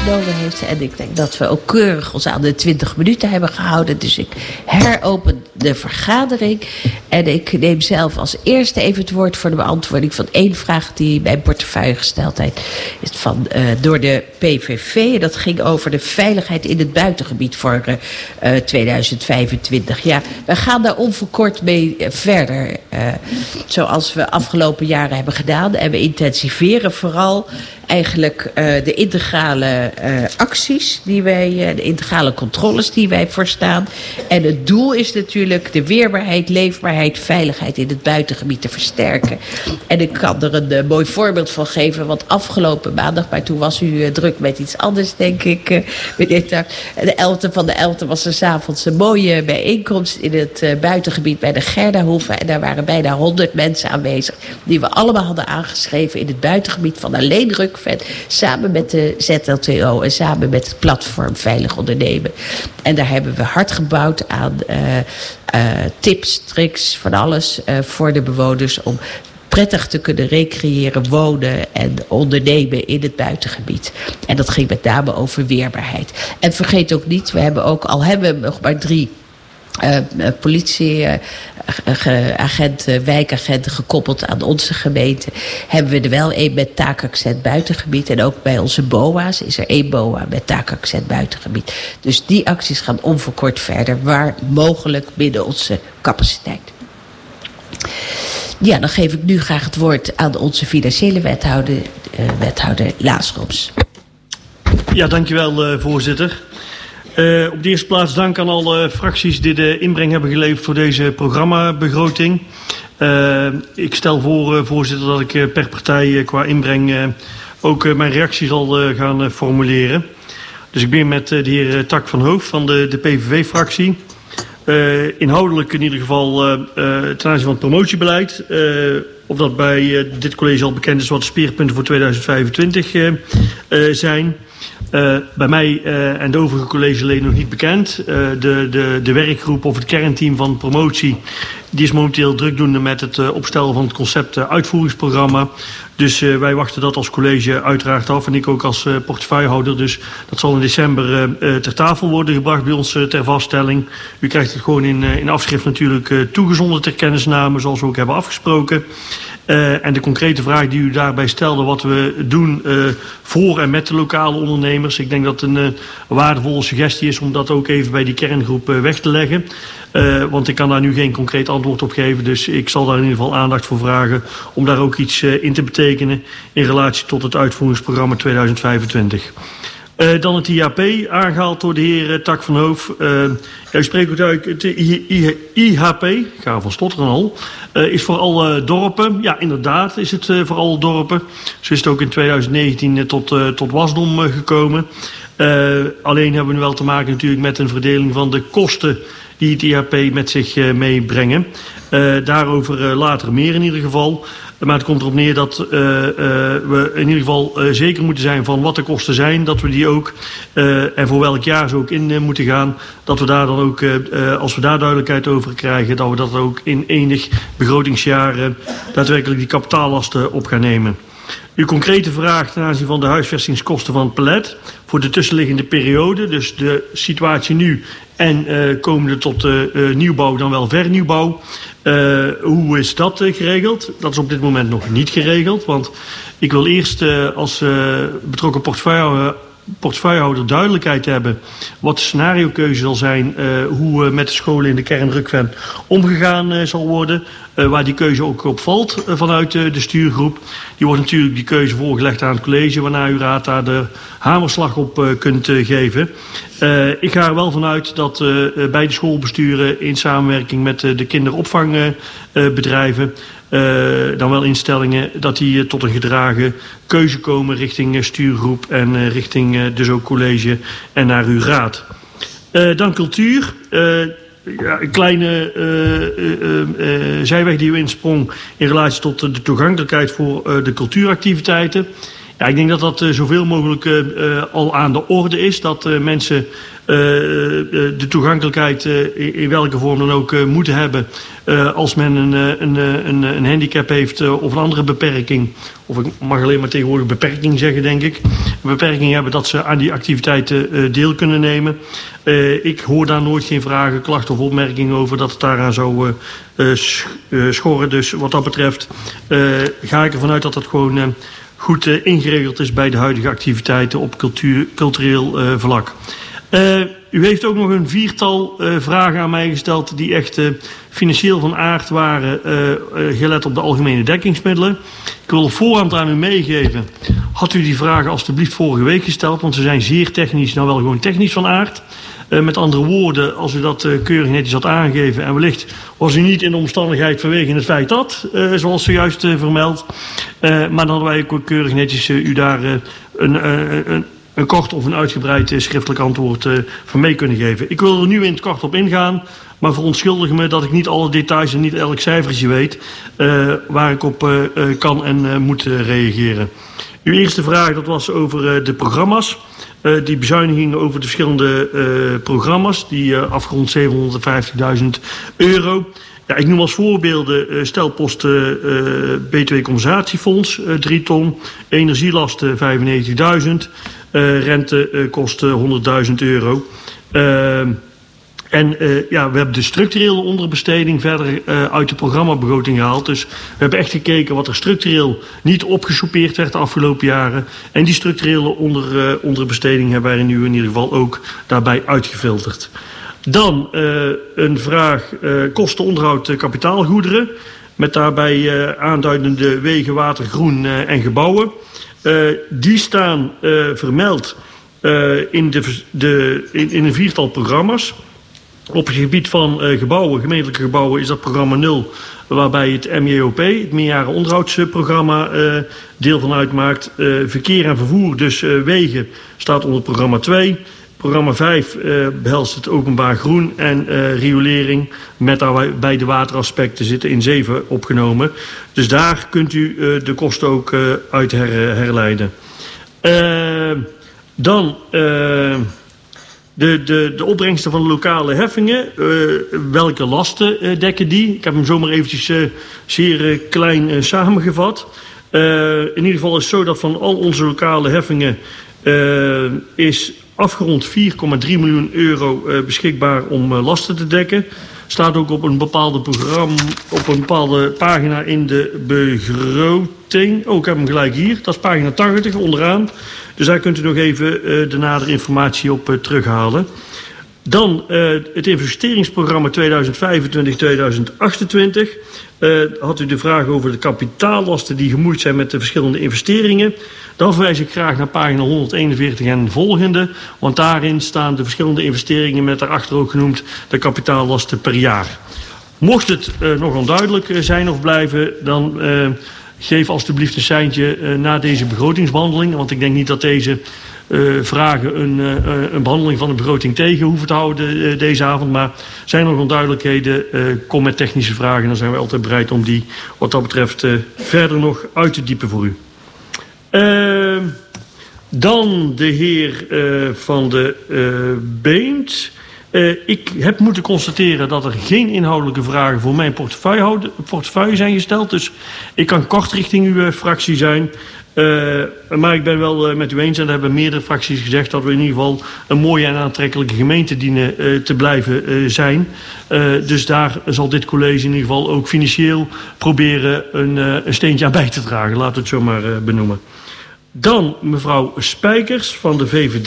genomen heeft. En ik denk dat we ook keurig ons aan de twintig minuten hebben gehouden. Dus ik heropen de vergadering. En ik neem zelf als eerste even het woord voor de beantwoording van één vraag die mijn portefeuille gesteld heeft. Is van, uh, door de P V V. Dat ging over de veiligheid in het buitengebied voor uh, tweeduizend vijfentwintig. Ja, we gaan daar onverkort mee uh, verder. Uh, zoals we afgelopen jaren hebben gedaan. En we intensiveren vooral eigenlijk uh, de integrale uh, acties die wij, uh, de integrale controles die wij voorstaan. En het doel is natuurlijk de weerbaarheid, leefbaarheid, veiligheid in het buitengebied te versterken. En ik kan er een uh, mooi voorbeeld van geven, want afgelopen maandag, maar toen was u uh, druk met iets anders, denk ik, uh, meneer Tak. De elfde van de elfde was er 's avonds een mooie bijeenkomst in het uh, buitengebied bij de Gerdahoeve. En daar waren bijna honderd mensen aanwezig, die we allemaal hadden aangeschreven in het buitengebied van alleen Rukven, samen met de Z L T O en samen met het platform Veilig Ondernemen. En daar hebben we hard gebouwd aan uh, uh, tips, tricks, van alles uh, voor de bewoners om prettig te kunnen recreëren, wonen en ondernemen in het buitengebied. En dat ging met name over weerbaarheid. En vergeet ook niet, we hebben ook, al hebben we nog maar drie Uh, politieagenten, uh, wijkagenten gekoppeld aan onze gemeente, hebben we er wel één met taakaccent buitengebied. En ook bij onze B O A's is er één B O A met taakaccent buitengebied. Dus die acties gaan onverkort verder, waar mogelijk binnen onze capaciteit. Ja, dan geef ik nu graag het woord aan onze financiële wethouder, uh, wethouder Laasroms. Ja, dankjewel uh, voorzitter. Uh, op de eerste plaats dank aan alle fracties die de inbreng hebben geleverd voor deze programmabegroting. Uh, ik stel voor, uh, voorzitter, dat ik uh, per partij uh, qua inbreng uh, ook uh, mijn reactie zal uh, gaan uh, formuleren. Dus ik begin met uh, de heer uh, Tak van Hoof van de, de P V V-fractie. Uh, inhoudelijk in ieder geval uh, uh, ten aanzien van het promotiebeleid. Uh, of dat bij uh, dit college al bekend is wat de speerpunten voor tweeduizend vijfentwintig uh, uh, zijn. Uh, bij mij uh, en de overige collegeleden nog niet bekend. Uh, de, de, de werkgroep of het kernteam van promotie die is momenteel drukdoende met het uh, opstellen van het concept uh, uitvoeringsprogramma. Dus uh, wij wachten dat als college uiteraard af en ik ook als uh, portefeuillehouder. Dus dat zal in december uh, uh, ter tafel worden gebracht bij ons uh, ter vaststelling. U krijgt het gewoon in, uh, in afschrift natuurlijk uh, toegezonden ter kennisname, zoals we ook hebben afgesproken. Uh, en de concrete vraag die u daarbij stelde, wat we doen uh, voor en met de lokale ondernemers. Ik denk dat het een uh, waardevolle suggestie is om dat ook even bij die kerngroep uh, weg te leggen. Uh, want ik kan daar nu geen concreet antwoord op geven. Dus ik zal daar in ieder geval aandacht voor vragen om daar ook iets uh, in te betekenen in relatie tot het uitvoeringsprogramma tweeduizend vijfentwintig. Uh, dan het I H P, aangehaald door de heer uh, Tak van Hoof. Uh, u spreekt ook uit het I H P, ik ga van stotteren al, uh, is voor alle dorpen. Ja, inderdaad is het uh, voor alle dorpen. Zo is het ook in tweeduizend negentien uh, tot, uh, tot wasdom uh, gekomen. Uh, alleen hebben we nu wel te maken natuurlijk met een verdeling van de kosten die het I H P met zich uh, meebrengen. Uh, daarover uh, later meer in ieder geval. Maar het komt erop neer dat uh, uh, we in ieder geval uh, zeker moeten zijn van wat de kosten zijn. Dat we die ook, uh, en voor welk jaar ze ook in uh, moeten gaan. Dat we daar dan ook, uh, uh, als we daar duidelijkheid over krijgen, dat we dat ook in enig begrotingsjaar uh, daadwerkelijk die kapitaallasten op gaan nemen. Uw concrete vraag ten aanzien van de huisvestingskosten van het palet voor de tussenliggende periode, dus de situatie nu en uh, komende tot uh, uh, nieuwbouw, dan wel vernieuwbouw. Uh, hoe is dat uh, geregeld? Dat is op dit moment nog niet geregeld, want ik wil eerst uh, als uh, betrokken portefeuille, portefeuillehouder duidelijkheid hebben wat de scenariokeuze zal zijn, uh, hoe uh, met de scholen in de kern Rukven omgegaan uh, zal worden. Uh, waar die keuze ook op valt uh, vanuit uh, de stuurgroep. Die wordt natuurlijk die keuze voorgelegd aan het college, waarna uw raad daar de hamerslag op uh, kunt uh, geven. Uh, ik ga er wel vanuit dat uh, bij de schoolbesturen in samenwerking met uh, de kinderopvangbedrijven, uh, dan wel instellingen, dat die uh, tot een gedragen keuze komen richting uh, stuurgroep en uh, richting uh, dus ook college en naar uw raad. Uh, dan cultuur. Uh, Ja, een kleine uh, uh, uh, zijweg die u insprong in relatie tot de toegankelijkheid voor uh, de cultuuractiviteiten. Ja, ik denk dat dat uh, zoveel mogelijk uh, uh, al aan de orde is. Dat uh, mensen uh, de toegankelijkheid uh, in, in welke vorm dan ook uh, moeten hebben. Uh, als men een, een, een, een handicap heeft uh, of een andere beperking. Of ik mag alleen maar tegenwoordig beperking zeggen, denk ik. Een beperking hebben dat ze aan die activiteiten uh, deel kunnen nemen. Uh, ik hoor daar nooit geen vragen, klachten of opmerkingen over dat het daaraan zou uh, uh, sch uh, schoren. Dus wat dat betreft uh, ga ik ervan uit dat dat gewoon uh, goed uh, ingeregeld is bij de huidige activiteiten op cultuur, cultureel uh, vlak. Uh, u heeft ook nog een viertal uh, vragen aan mij gesteld die echt uh, financieel van aard waren, uh, uh, gelet op de algemene dekkingsmiddelen. Ik wil op voorhand aan u meegeven, had u die vragen alstublieft vorige week gesteld, want ze zijn zeer technisch, nou wel gewoon technisch van aard. Uh, met andere woorden, als u dat uh, keurig netjes had aangegeven en wellicht was u niet in de omstandigheid vanwege het feit dat, uh, zoals zojuist uh, vermeld. Uh, maar dan hadden wij ook keurig netjes uh, u daar uh, een, uh, een een kort of een uitgebreid uh, schriftelijk antwoord uh, van mee kunnen geven. Ik wil er nu in het kort op ingaan, maar verontschuldig me dat ik niet alle details en niet elk cijfertje weet uh, waar ik op uh, uh, kan en uh, moet uh, reageren. Uw eerste vraag dat was over uh, de programma's. Uh, die bezuinigingen over de verschillende uh, programma's, die uh, afgerond zevenhonderdvijftigduizend euro. Ja, ik noem als voorbeelden uh, stelposten uh, B T W-compensatiefonds, uh, drie ton, energielasten vijfennegentigduizend, uh, rente uh, kost uh, honderdduizend euro. Uh, En uh, ja, we hebben de structurele onderbesteding verder uh, uit de programmabegroting gehaald. Dus we hebben echt gekeken wat er structureel niet opgesoupeerd werd de afgelopen jaren. En die structurele onder, uh, onderbesteding hebben wij nu in ieder geval ook daarbij uitgefilterd. Dan uh, een vraag, uh, kosten onderhoud uh, kapitaalgoederen. Met daarbij uh, aanduidende wegen, water, groen uh, en gebouwen. Uh, die staan uh, vermeld uh, in, de, de, in, in een viertal programma's. Op het gebied van uh, gebouwen, gemeentelijke gebouwen, is dat programma nul, waarbij het M J O P, het meerjaren onderhoudsprogramma, uh, deel van uitmaakt. Uh, verkeer en vervoer, dus uh, wegen, staat onder programma twee. Programma vijf uh, behelst het openbaar groen en uh, riolering, met daarbij de wateraspecten zitten in zeven opgenomen. Dus daar kunt u uh, de kosten ook uh, uit her, herleiden. Uh, dan... Uh, De, de, de opbrengsten van de lokale heffingen, uh, welke lasten uh, dekken die? Ik heb hem zomaar eventjes uh, zeer uh, klein uh, samengevat. Uh, in ieder geval is het zo dat van al onze lokale heffingen uh, is afgerond vier komma drie miljoen euro uh, beschikbaar om uh, lasten te dekken. Staat ook op een bepaalde programma, op een bepaalde pagina in de begroting. Oh, ik heb hem gelijk hier. Dat is pagina tachtig onderaan. Dus daar kunt u nog even uh, de nadere informatie op uh, terughalen. Dan uh, het investeringsprogramma tweeduizend vijfentwintig tot tweeduizend achtentwintig. Uh, had u de vraag over de kapitaallasten die gemoeid zijn met de verschillende investeringen. Dan verwijs ik graag naar pagina honderdeenenveertig en volgende. Want daarin staan de verschillende investeringen met daarachter ook genoemd de kapitaallasten per jaar. Mocht het uh, nog onduidelijk zijn of blijven, dan... Uh, Geef alstublieft een seintje uh, na deze begrotingsbehandeling. Want ik denk niet dat deze uh, vragen een, uh, een behandeling van de begroting tegen hoeven te houden uh, deze avond. Maar zijn er nog onduidelijkheden, uh, kom met technische vragen. Dan zijn we altijd bereid om die wat dat betreft uh, verder nog uit te diepen voor u. Uh, dan de heer uh, van de uh, Beent. Uh, ik heb moeten constateren dat er geen inhoudelijke vragen voor mijn portefeuille, portefeuille zijn gesteld. Dus ik kan kort richting uw uh, fractie zijn. Uh, maar ik ben wel uh, met u eens, en daar hebben meerdere fracties gezegd, dat we in ieder geval een mooie en aantrekkelijke gemeente dienen uh, te blijven uh, zijn. Uh, dus daar zal dit college in ieder geval ook financieel proberen een, uh, een steentje aan bij te dragen. Laten we het zo maar uh, benoemen. Dan mevrouw Spijkers van de V V D.